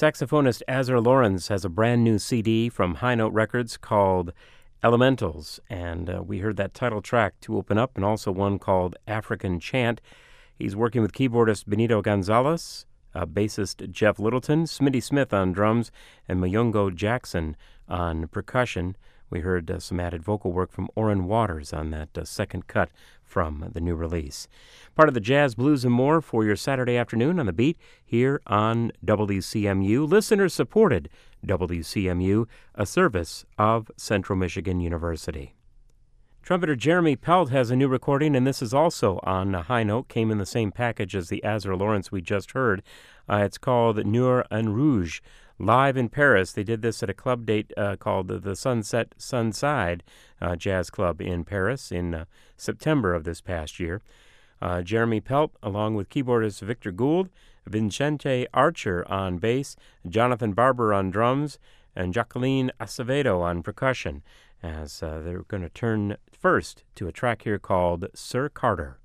Saxophonist Azar Lawrence has a brand new CD from High Note Records called Elementals, and we heard that title track to open up, and also one called African Chant. He's working with keyboardist Benito Gonzalez, bassist Jeff Littleton, Smitty Smith on drums, and Mayungo Jackson on percussion. We heard some added vocal work from Orrin Waters on that second cut from the new release. Part of the Jazz, Blues, and More for your Saturday afternoon on The Beat here on WCMU. Listener-supported WCMU, a service of Central Michigan University. Trumpeter Jeremy Pelt has a new recording, and this is also on High Note. Came in the same package as the Azar Lawrence we just heard. It's called Noir en Rouge. Live in Paris. They did this at a club date called the Sunset Sunside Jazz Club in Paris in September of this past year. Jeremy Pelt, along with keyboardist Victor Gould, Vincente Archer on bass, Jonathan Barber on drums, and Jacqueline Acevedo on percussion, as they're going to turn first to a track here called Sir Carter.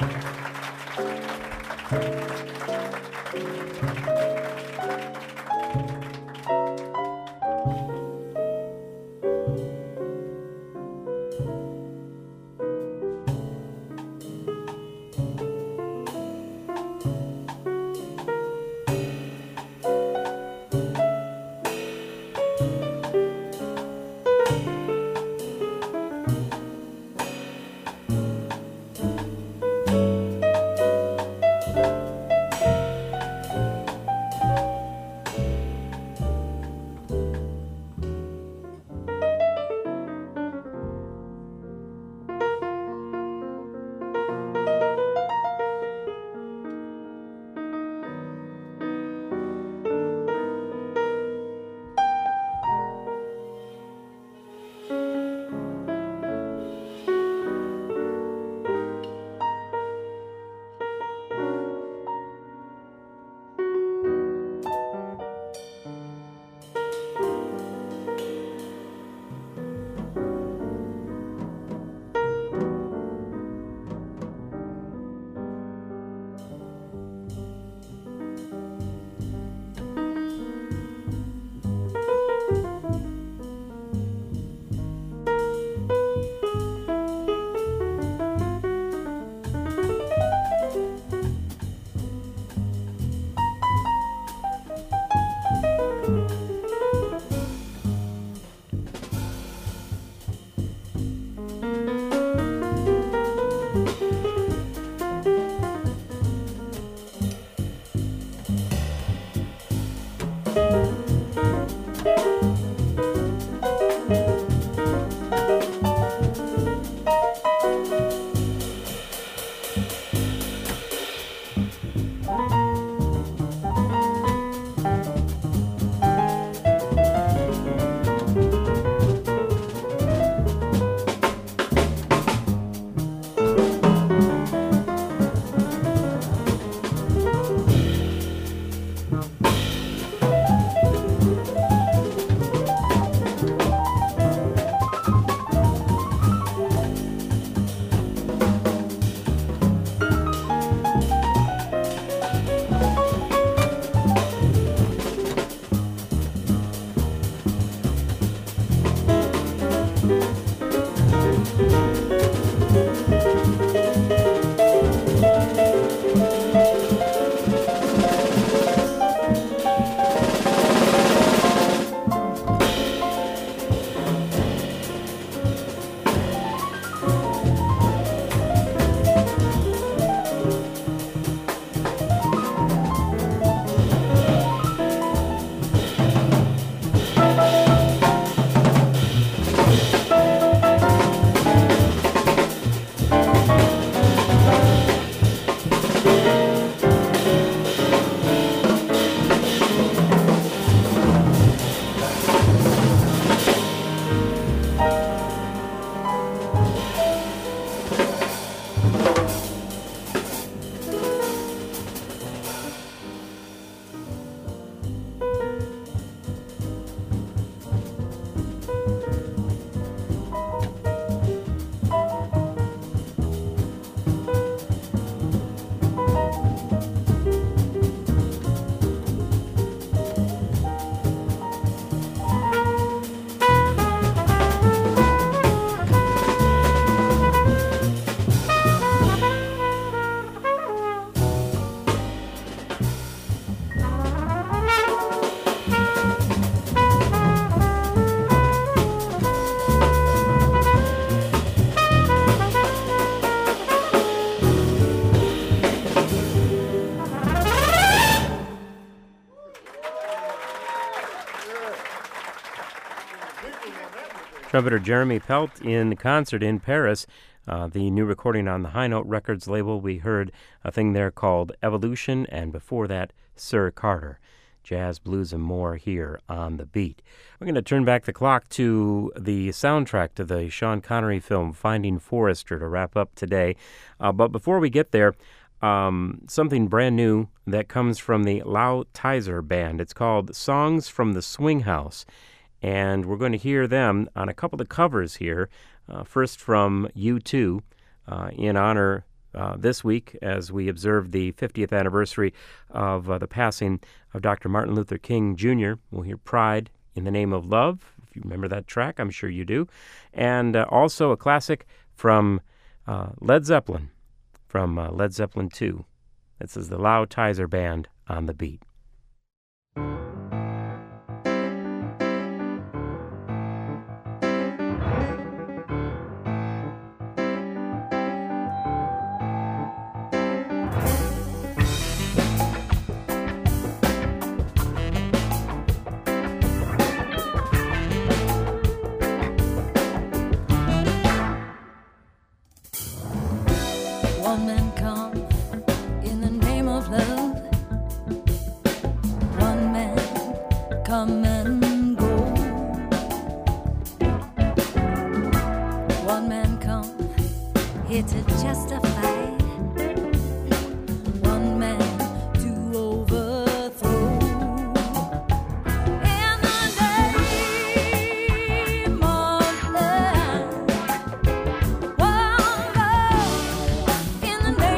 Trumpeter Jeremy Pelt in concert in Paris. The new recording on the High Note Records label. We heard a thing there called Evolution, and before that, Sir Carter. Jazz, blues, and more here on The Beat. We're going to turn back the clock to the soundtrack to the Sean Connery film Finding Forrester to wrap up today. But before we get there, something brand new that comes from the Lau Tizer Band. It's called Songs from the Swing House, and we're going to hear them on a couple of covers here. First from U2 in honor this week as we observe the 50th anniversary of the passing of Dr. Martin Luther King Jr. We'll hear Pride in the Name of Love. If you remember that track, I'm sure you do. And also a classic from Led Zeppelin, from Led Zeppelin 2. This is the Loud Tizer Band on the Beat. One man come in the name of love. One man come and go. One man come here to justify. One man to overthrow. In the name of love. One love. In the name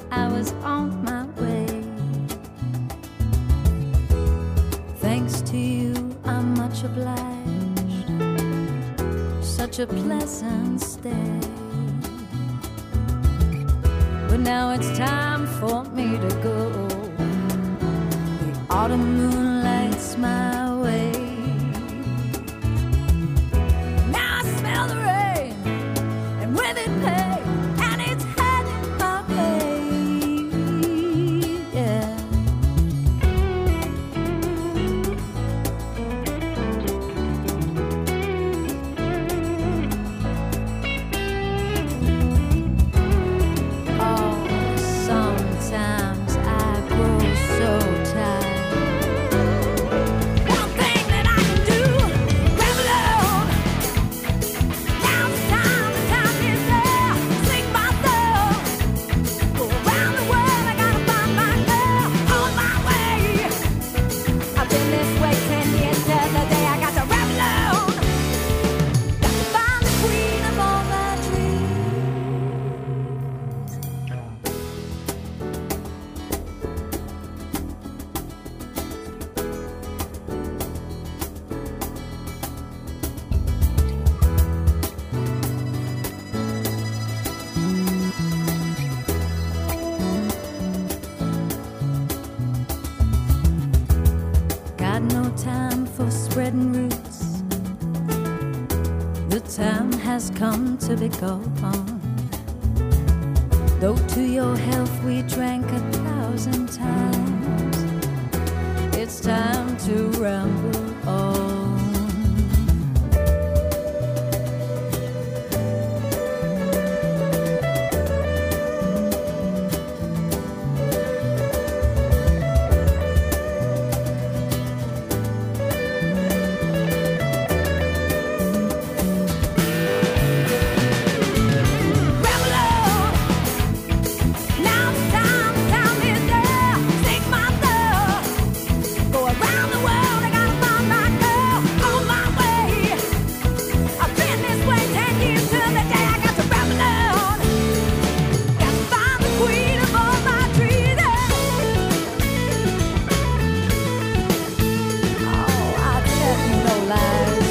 I was on my way. Thanks to you, I'm much obliged. Such a pleasant stay. But now it's time for me to go. The autumn moon lights my way. Now I smell the rain, and with it pain, and it's heading my way. Yeah. Oh, sometimes I grow so tired. One thing that I can do, grab alone. Now it's time is there. Sing my soul. Go around the world, I gotta find my girl on my way. I've been this way 10 years till the day I got to rap alone. Got to find the queen of all my dreams. Got no time for spreading roots. The time has come to be gone. Though to your health we drank 1,000 times, it's time to ramble on. Ramble on. Now it's time is there. Sing my soul. Go around the world, I gotta find my girl on my way. I've been this way 10 years till the day I got to ramble on. Got to find the queen of all my dreams. Oh, I tell you no lies.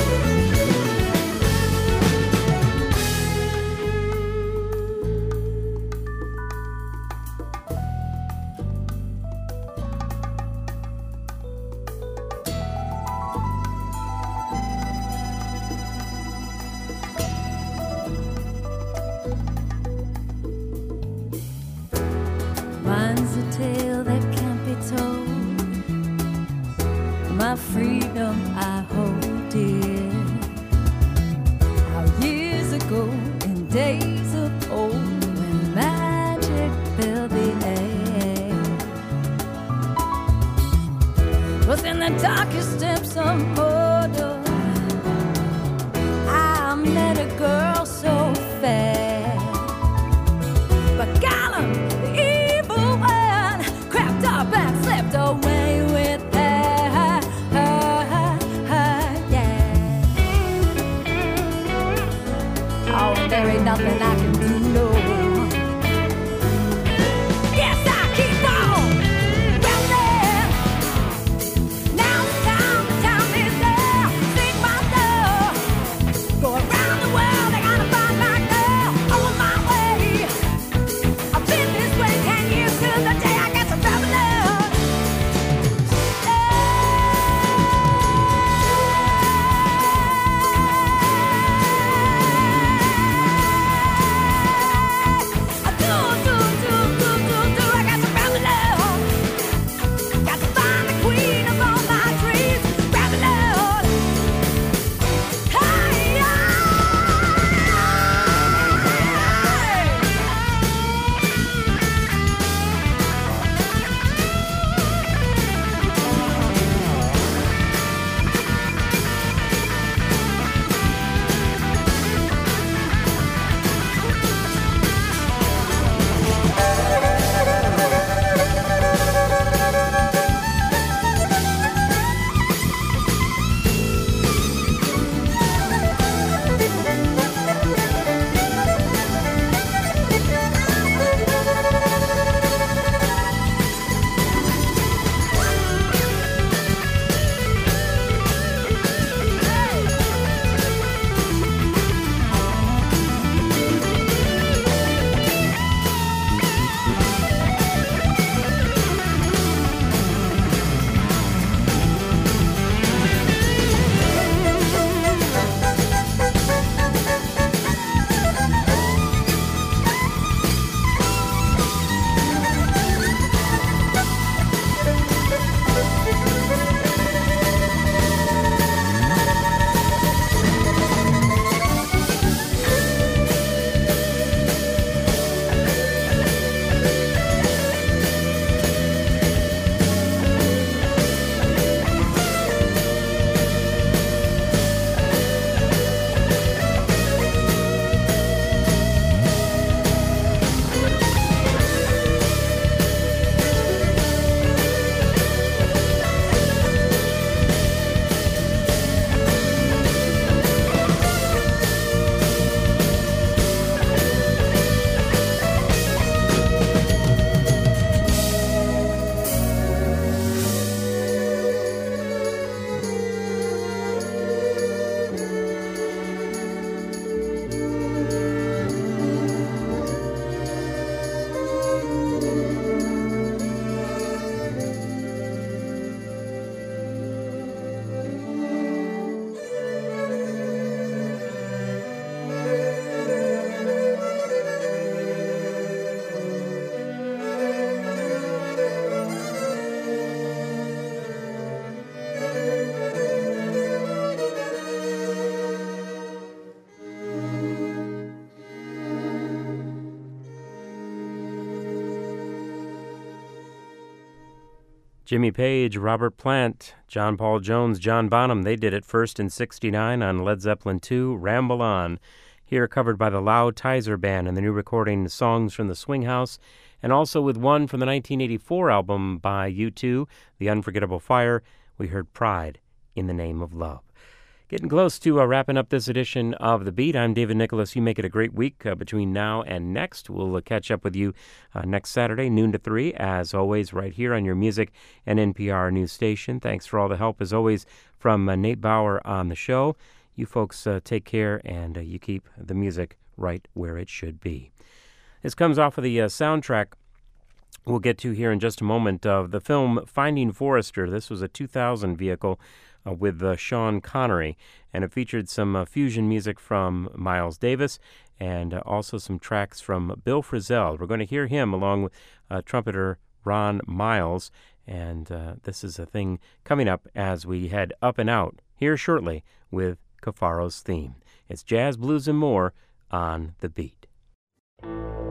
Mine's a tale that can't be told. My freedom I hold dear. How years ago, in days of old, when magic filled the air, was in the darkest depths of Mordor, I met a girl so fair. But Gollum, the evil one, crept up and slipped away with her, yeah. Oh, and there ain't nothing I can do, no. Yes, I keep on running. Now it's time is Jimmy Page, Robert Plant, John Paul Jones, John Bonham, they did it first in '69 on Led Zeppelin II, Ramble On. Here covered by the Loud Tizer Band and the new recording Songs from the Swing House, and also with one from the 1984 album by U2, The Unforgettable Fire, we heard Pride in the Name of Love. Getting close to wrapping up this edition of The Beat. I'm David Nicholas. You make it a great week between now and next. We'll catch up with you next Saturday, noon to 3, as always, right here on your music and NPR news station. Thanks for all the help, as always, from Nate Bauer on the show. You folks take care, and you keep the music right where it should be. This comes off of the soundtrack we'll get to here in just a moment of the film Finding Forrester. This was a 2000 vehicle with Sean Connery, and it featured some fusion music from Miles Davis and also some tracks from Bill Frisell. We're going to hear him along with trumpeter Ron Miles, and this is a thing coming up as we head up and out here shortly with Cafaro's theme. It's jazz, blues, and more on The Beat.